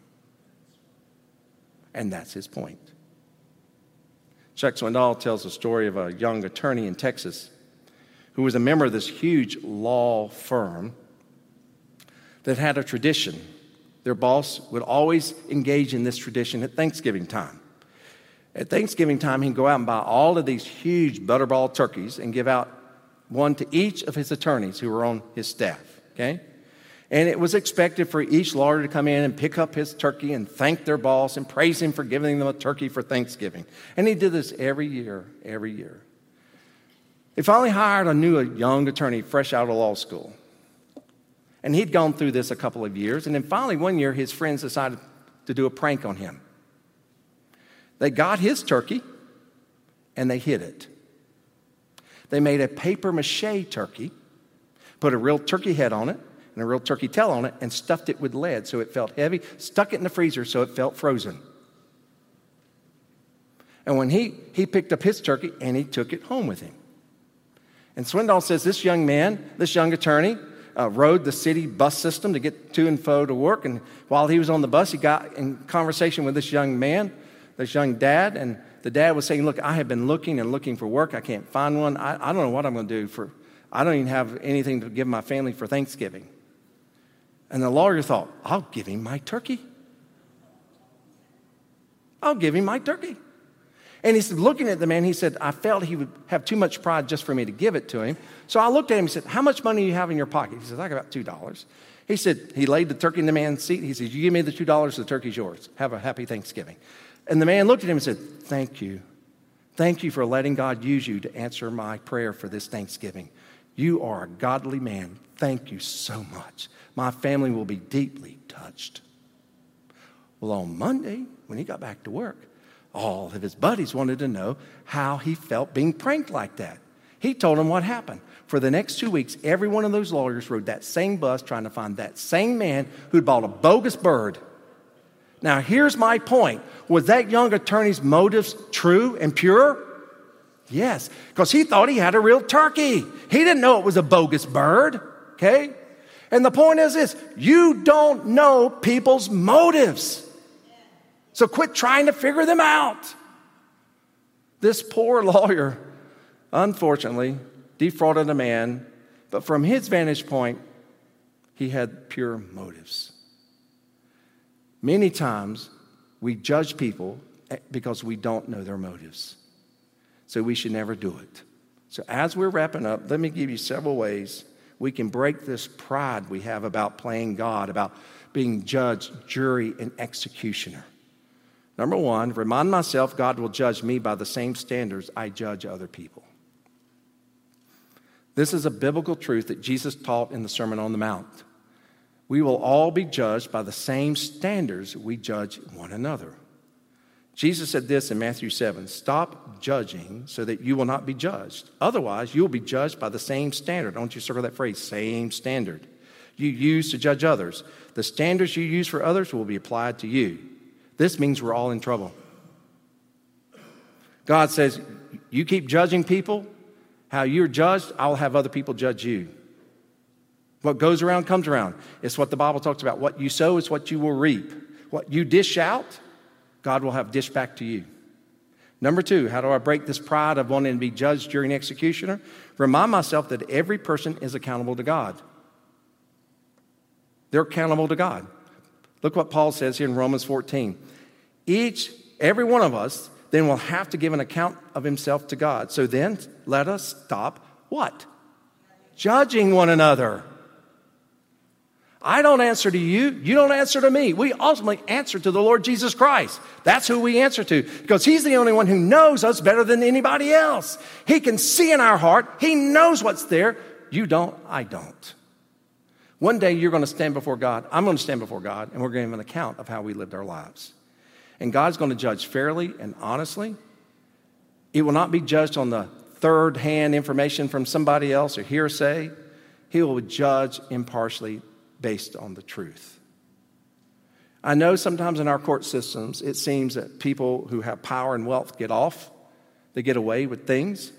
And that's his point. Chuck Swindoll tells the story of a young attorney in Texas who was a member of this huge law firm that had a tradition. Their boss would always engage in this tradition at Thanksgiving time. At Thanksgiving time, he'd go out and buy all of these huge butterball turkeys and give out one to each of his attorneys who were on his staff, okay? And it was expected for each lawyer to come in and pick up his turkey and thank their boss and praise him for giving them a turkey for Thanksgiving. And he did this every year, every year. He finally hired a new young attorney fresh out of law school. And he'd gone through this a couple of years. And then finally one year, his friends decided to do a prank on him. They got his turkey and they hid it. They made a paper mache turkey, put a real turkey head on it and a real turkey tail on it, and stuffed it with lead so it felt heavy, stuck it in the freezer so it felt frozen. And when he, he picked up his turkey and he took it home with him. And Swindoll says this young man, this young attorney, Uh, rode the city bus system to get to and fro to work. And while he was on the bus, he got in conversation with this young man, this young dad. And the dad was saying, look, I have been looking and looking for work. I can't find one. I, I don't know what I'm going to do for, I don't even have anything to give my family for Thanksgiving. And the lawyer thought, I'll give him my turkey. I'll give him my turkey. And he said, looking at the man, he said, I felt he would have too much pride just for me to give it to him. So I looked at him and said, how much money do you have in your pocket? He said, I got about two dollars. He said, he laid the turkey in the man's seat. He said, you give me the two dollars, the turkey's yours. Have a happy Thanksgiving. And the man looked at him and said, thank you. Thank you for letting God use you to answer my prayer for this Thanksgiving. You are a godly man. Thank you so much. My family will be deeply touched. Well, on Monday, when he got back to work, all of his buddies wanted to know how he felt being pranked like that. He told them what happened. For the next two weeks, every one of those lawyers rode that same bus trying to find that same man who'd bought a bogus bird. Now, here's my point. Was that young attorney's motives true and pure? Yes, because he thought he had a real turkey. He didn't know it was a bogus bird, okay? And the point is this: you don't know people's motives. So quit trying to figure them out. This poor lawyer, unfortunately, defrauded a man, but from his vantage point, he had pure motives. Many times, we judge people because we don't know their motives. So we should never do it. So as we're wrapping up, let me give you several ways we can break this pride we have about playing God, about being judge, jury, and executioner. Number one, remind myself God will judge me by the same standards I judge other people. This is a biblical truth that Jesus taught in the Sermon on the Mount. We will all be judged by the same standards we judge one another. Jesus said this in Matthew seven, stop judging so that you will not be judged. Otherwise, you will be judged by the same standard. Don't you circle that phrase, same standard. you use to judge others. The standards you use for others will be applied to you. This means we're all in trouble. God says, you keep judging people, how you're judged, I'll have other people judge you. What goes around comes around. It's what the Bible talks about. What you sow is what you will reap. What you dish out, God will have dished back to you. Number two, how do I break this pride of wanting to be judged during executioner? Remind myself that every person is accountable to God. They're accountable to God. Look what Paul says here in Romans fourteen. Each, every one of us, then will have to give an account of himself to God. So then, let us stop what? Judging one another. I don't answer to you. You don't answer to me. We ultimately answer to the Lord Jesus Christ. That's who we answer to, because he's the only one who knows us better than anybody else. He can see in our heart. He knows what's there. You don't. I don't. One day you're going to stand before God. I'm going to stand before God, and we're going to give an account of how we lived our lives. And God's going to judge fairly and honestly. It will not be judged on the third-hand information from somebody else or hearsay. He will judge impartially based on the truth. I know sometimes in our court systems, it seems that people who have power and wealth get off. They get away with things.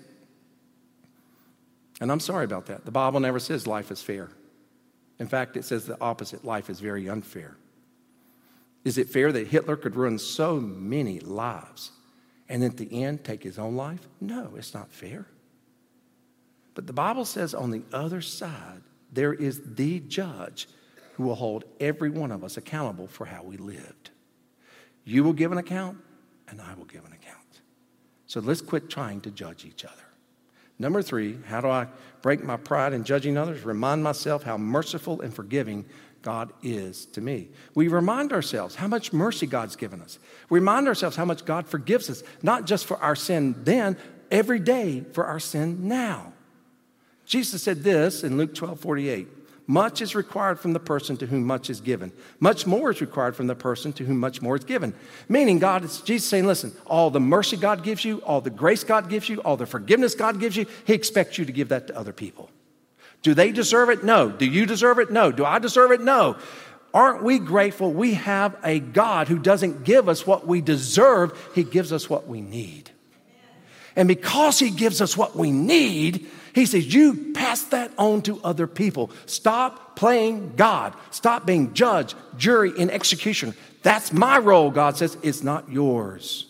And I'm sorry about that. The Bible never says life is fair. In fact, it says the opposite. Life is very unfair. Is it fair that Hitler could ruin so many lives and at the end take his own life? No, it's not fair. But the Bible says on the other side, there is the judge who will hold every one of us accountable for how we lived. You will give an account, and I will give an account. So let's quit trying to judge each other. Number three, how do I break my pride in judging others? Remind myself how merciful and forgiving God is to me. We remind ourselves how much mercy God's given us. We remind ourselves how much God forgives us, not just for our sin then, every day for our sin now. Jesus said this in Luke twelve forty-eight. Much is required from the person to whom much is given. Much more is required from the person to whom much more is given. Meaning God, is Jesus saying, listen, all the mercy God gives you, all the grace God gives you, all the forgiveness God gives you, he expects you to give that to other people. Do they deserve it? No. Do you deserve it? No. Do I deserve it? No. Aren't we grateful we have a God who doesn't give us what we deserve, he gives us what we need. And because he gives us what we need, he says, you pass that on to other people. Stop playing God. Stop being judge, jury, and executioner. That's my role, God says. It's not yours.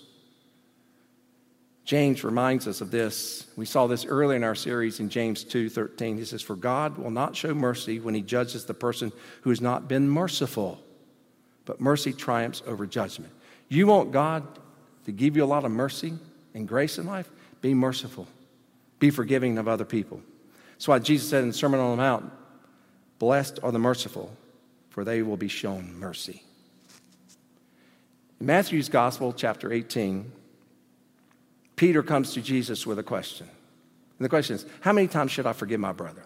James reminds us of this. We saw this early in our series in James two thirteen. He says, for God will not show mercy when he judges the person who has not been merciful, but mercy triumphs over judgment. You want God to give you a lot of mercy and grace in life? Be merciful. Be forgiving of other people. That's why Jesus said in the Sermon on the Mount, blessed are the merciful, for they will be shown mercy. In Matthew's Gospel, chapter eighteen, Peter comes to Jesus with a question. And the question is, how many times should I forgive my brother?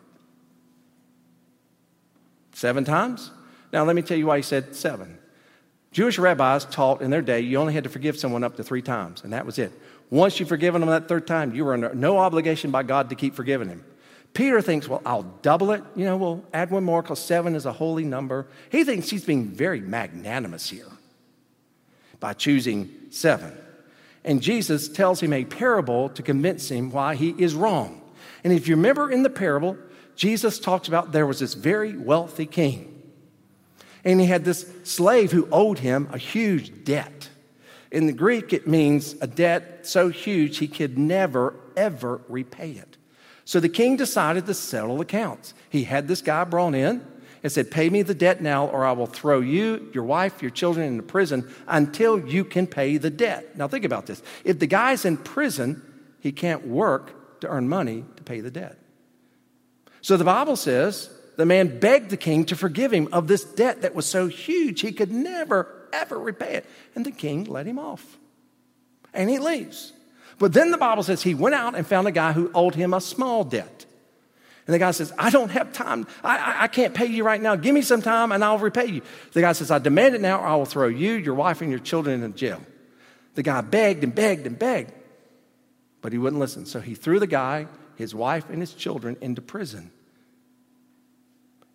Seven times? Now, let me tell you why he said seven. Jewish rabbis taught in their day you only had to forgive someone up to three times, and that was it. Once you've forgiven them that third time, you were under no obligation by God to keep forgiving him. Peter thinks, well, I'll double it. You know, we'll add one more because seven is a holy number. He thinks he's being very magnanimous here by choosing seven. And Jesus tells him a parable to convince him why he is wrong. And if you remember in the parable, Jesus talks about there was this very wealthy king. And he had this slave who owed him a huge debt. In the Greek, it means a debt so huge he could never, ever repay it. So the king decided to settle accounts. He had this guy brought in and said, pay me the debt now or I will throw you, your wife, your children into prison until you can pay the debt. Now think about this. If the guy's in prison, he can't work to earn money to pay the debt. So the Bible says the man begged the king to forgive him of this debt that was so huge he could never, ever repay it. And the king let him off. And he leaves. But then the Bible says he went out and found a guy who owed him a small debt. And the guy says, I don't have time. I, I, I can't pay you right now. Give me some time and I'll repay you. The guy says, I demand it now or I will throw you, your wife, and your children into jail. The guy begged and begged and begged. But he wouldn't listen. So he threw the guy, his wife, and his children into prison.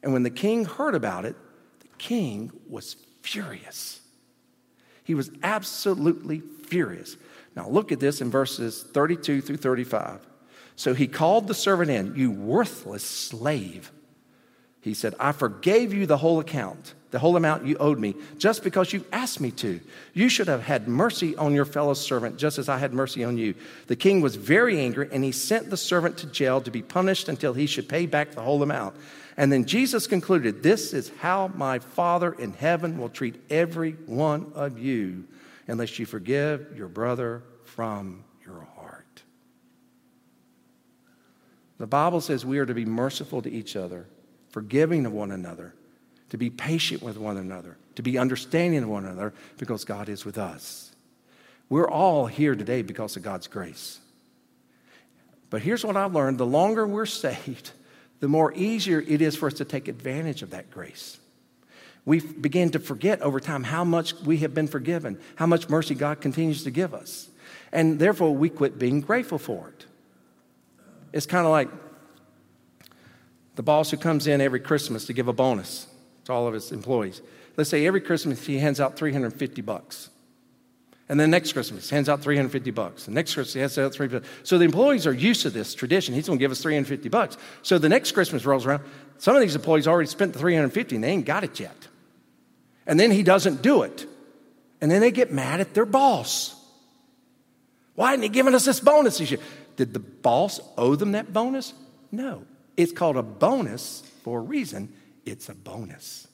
And when the king heard about it, the king was furious. He was absolutely furious. Now look at this in verses thirty-two through thirty-five. So he called the servant in. "You worthless slave," he said, "I forgave you the whole account, the whole amount you owed me, just because you asked me to. You should have had mercy on your fellow servant, just as I had mercy on you." The king was very angry, and he sent the servant to jail to be punished until he should pay back the whole amount. And then Jesus concluded, "This is how my Father in heaven will treat every one of you, unless you forgive your brother from your heart." The Bible says we are to be merciful to each other, forgiving of one another, to be patient with one another, to be understanding of one another, because God is with us. We're all here today because of God's grace. But here's what I've learned. The longer we're saved, the more easier it is for us to take advantage of that grace. We begin to forget over time how much we have been forgiven, how much mercy God continues to give us. And therefore, we quit being grateful for it. It's kind of like the boss who comes in every Christmas to give a bonus to all of his employees. Let's say every Christmas he hands out three hundred fifty bucks. And then next Christmas, he hands out three hundred fifty bucks. And next Christmas, he hands out three hundred fifty bucks. So the employees are used to this tradition. He's going to give us three hundred fifty bucks. So the next Christmas rolls around. Some of these employees already spent the three hundred fifty and they ain't got it yet. And then he doesn't do it. And then they get mad at their boss. "Why isn't he giving us this bonus this year?" Did the boss owe them that bonus? No. It's called a bonus for a reason. It's a bonus.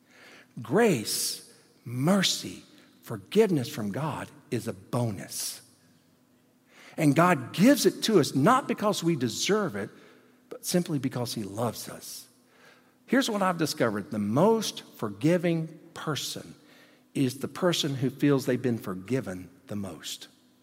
Grace, mercy, forgiveness from God is a bonus. And God gives it to us not because we deserve it, but simply because he loves us. Here's what I've discovered. The most forgiving person is the person who feels they've been forgiven the most.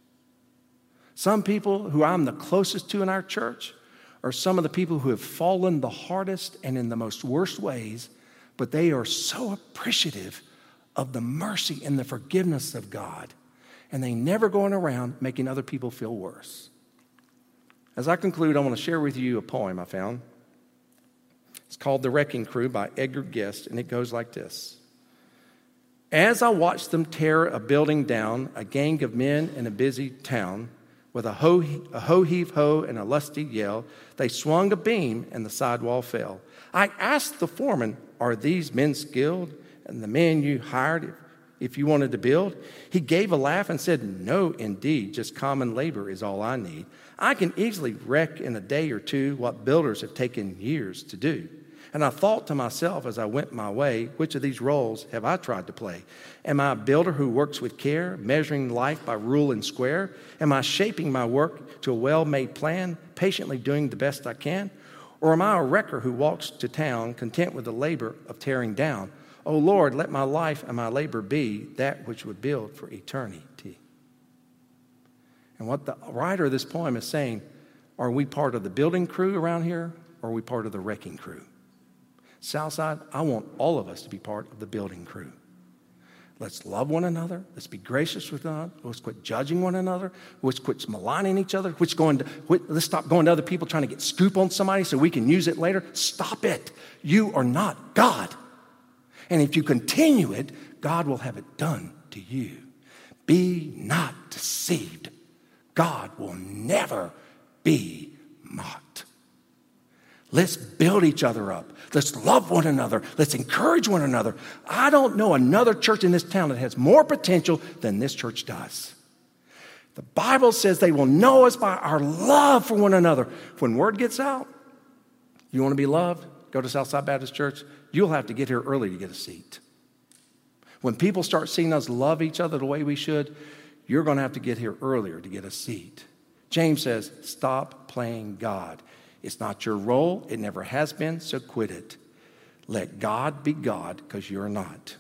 Some people who I'm the closest to in our church are some of the people who have fallen the hardest and in the most worst ways, but they are so appreciative of the mercy and the forgiveness of God, and they never going around making other people feel worse. As I conclude, I want to share with you a poem I found. It's called "The Wrecking Crew" by Edgar Guest, and it goes like this. "As I watched them tear a building down, a gang of men in a busy town, with a ho, a ho-heave-ho and a lusty yell, they swung a beam and the sidewall fell. I asked the foreman, 'Are these men skilled? And the men you hired if, if you wanted to build?' He gave a laugh and said, 'No, indeed, just common labor is all I need. I can easily wreck in a day or two what builders have taken years to do.' And I thought to myself as I went my way, which of these roles have I tried to play? Am I a builder who works with care, measuring life by rule and square? Am I shaping my work to a well-made plan, patiently doing the best I can? Or am I a wrecker who walks to town, content with the labor of tearing down? Oh Lord, let my life and my labor be that which would build for eternity." And what the writer of this poem is saying, are we part of the building crew around here, or are we part of the wrecking crew? Southside, I want all of us to be part of the building crew. Let's love one another. Let's be gracious with God. Let's quit judging one another. Let's quit maligning each other. Let's, going to, let's stop going to other people trying to get scoop on somebody so we can use it later. Stop it. You are not God. And if you continue it, God will have it done to you. Be not deceived. God will never be mocked. Let's build each other up. Let's love one another. Let's encourage one another. I don't know another church in this town that has more potential than this church does. The Bible says they will know us by our love for one another. When word gets out, you want to be loved? Go to Southside Baptist Church. You'll have to get here early to get a seat. When people start seeing us love each other the way we should, you're going to have to get here earlier to get a seat. James says, stop playing God. It's not your role. It never has been, so quit it. Let God be God, because you're not.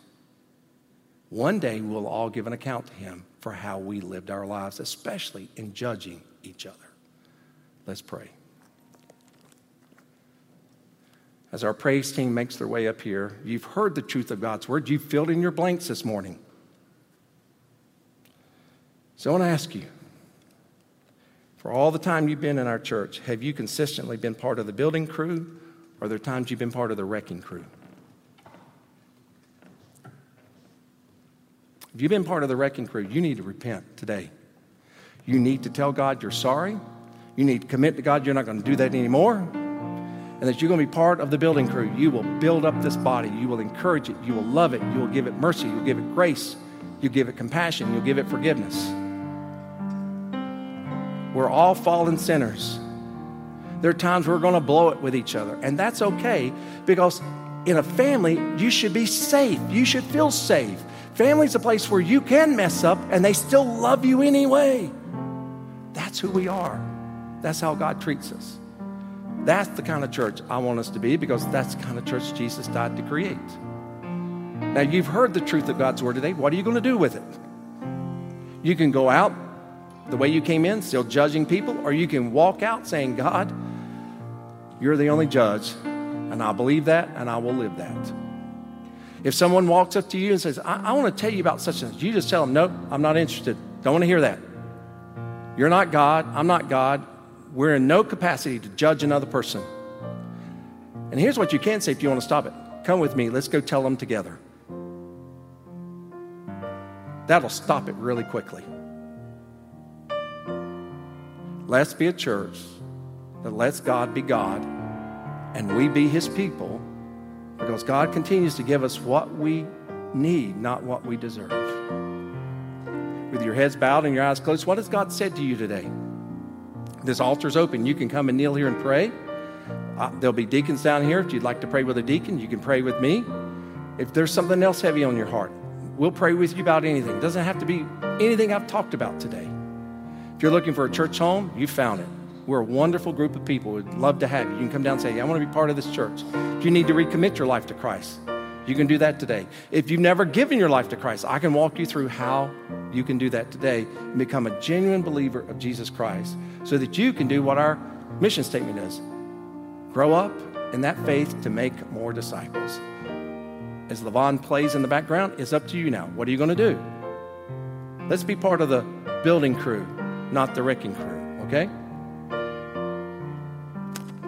One day we'll all give an account to him for how we lived our lives, especially in judging each other. Let's pray. As our praise team makes their way up here, you've heard the truth of God's word. You've filled in your blanks this morning. So I want to ask you, for all the time you've been in our church, have you consistently been part of the building crew Are there times you've been part of the wrecking crew? If you've been part of the wrecking crew, you need to repent today. You need to tell God you're sorry. You need to commit to God you're not going to do that anymore. And that you're going to be part of the building crew. You will build up this body. You will encourage it. You will love it. You will give it mercy. You'll give it grace. You'll give it compassion. You'll give it forgiveness. We're all fallen sinners. There are times we're going to blow it with each other. And that's okay, because in a family, you should be safe. You should feel safe. Family's a place where you can mess up and they still love you anyway. That's who we are. That's how God treats us. That's the kind of church I want us to be, because that's the kind of church Jesus died to create. Now, you've heard the truth of God's word today. What are you going to do with it? You can go out the way you came in, still judging people, or you can walk out saying, God, you're the only judge, and I believe that, and I will live that. If someone walks up to you and says, I, I want to tell you about such and such, you just tell them, nope, I'm not interested. Don't want to hear that. You're not God. I'm not God. We're in no capacity to judge another person. And here's what you can say if you want to stop it. Come with me. Let's go tell them together. That'll stop it really quickly. Let's be a church that lets God be God and we be his people, because God continues to give us what we need, not what we deserve. With your heads bowed and your eyes closed, what has God said to you today? This altar's open. You can come and kneel here and pray. Uh, there'll be deacons down here. If you'd like to pray with a deacon, you can pray with me. If there's something else heavy on your heart, we'll pray with you about anything. It doesn't have to be anything I've talked about today. If you're looking for a church home, you found it. We're a wonderful group of people. We'd love to have you. You can come down and say, I want to be part of this church. If you need to recommit your life to Christ, you can do that today. If you've never given your life to Christ, I can walk you through how you can do that today and become a genuine believer of Jesus Christ, so that you can do what our mission statement is. Grow up in that faith to make more disciples. As Levon plays in the background, it's up to you now. What are you going to do? Let's be part of the building crew, not the wrecking crew, okay?